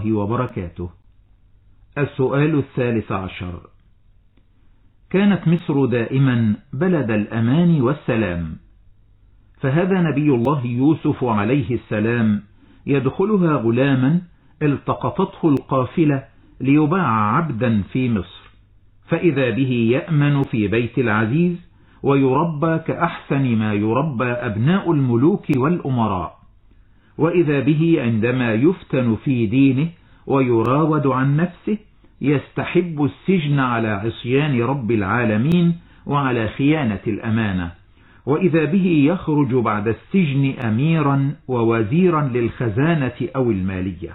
الله وبركاته. السؤال 13: كانت مصر دائما بلد الأمان والسلام، فهذا نبي الله يوسف عليه السلام يدخلها غلاما التقطته القافلة ليباع عبدا في مصر، فإذا به يأمن في بيت العزيز ويربى كأحسن ما يربى أبناء الملوك والأمراء، وإذا به عندما يفتن في دينه ويراود عن نفسه يستحب السجن على عصيان رب العالمين وعلى خيانة الأمانة، وإذا به يخرج بعد السجن أميرا ووزيرا للخزانة أو المالية.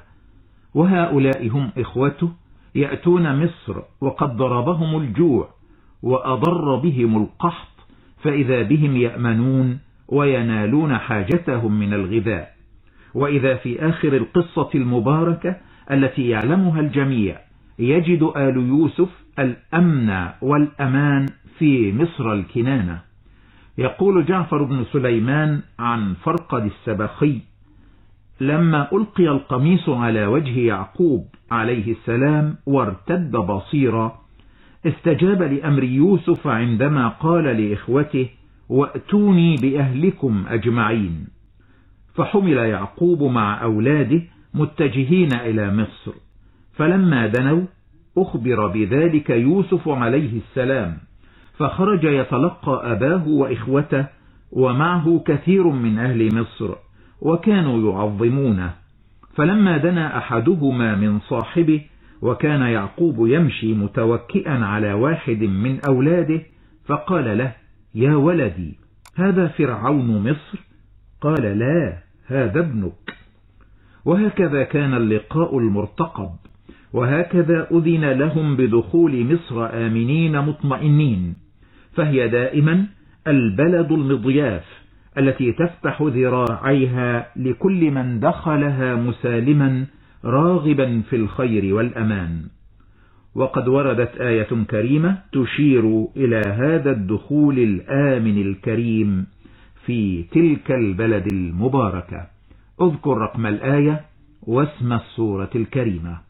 وهؤلاء هم إخوته يأتون مصر وقد ضربهم الجوع وأضر بهم القحط، فإذا بهم يأمنون وينالون حاجتهم من الغذاء. وإذا في آخر القصة المباركة التي يعلمها الجميع يجد آل يوسف الأمن والأمان في مصر الكنانة. يقول جعفر بن سليمان عن فرقد السبخي: لما ألقي القميص على وجه يعقوب عليه السلام وارتد بصيرا، استجاب لأمر يوسف عندما قال لإخوته: وأتوني بأهلكم أجمعين. فحمل يعقوب مع أولاده متجهين إلى مصر، فلما دنوا أخبر بذلك يوسف عليه السلام، فخرج يتلقى أباه وإخوته ومعه كثير من أهل مصر وكانوا يعظمونه. فلما دنا أحدهما من صاحبه وكان يعقوب يمشي متوكئا على واحد من أولاده، فقال له: يا ولدي، هذا فرعون مصر؟ قال: لا، هذا ابنك. وهكذا كان اللقاء المرتقب، وهكذا أذن لهم بدخول مصر آمنين مطمئنين، فهي دائما البلد المضياف التي تفتح ذراعيها لكل من دخلها مسالما راغبا في الخير والأمان. وقد وردت آية كريمة تشير إلى هذا الدخول الآمن الكريم في تلك البلد المباركة. اذكر رقم الآية واسم السورة الكريمة.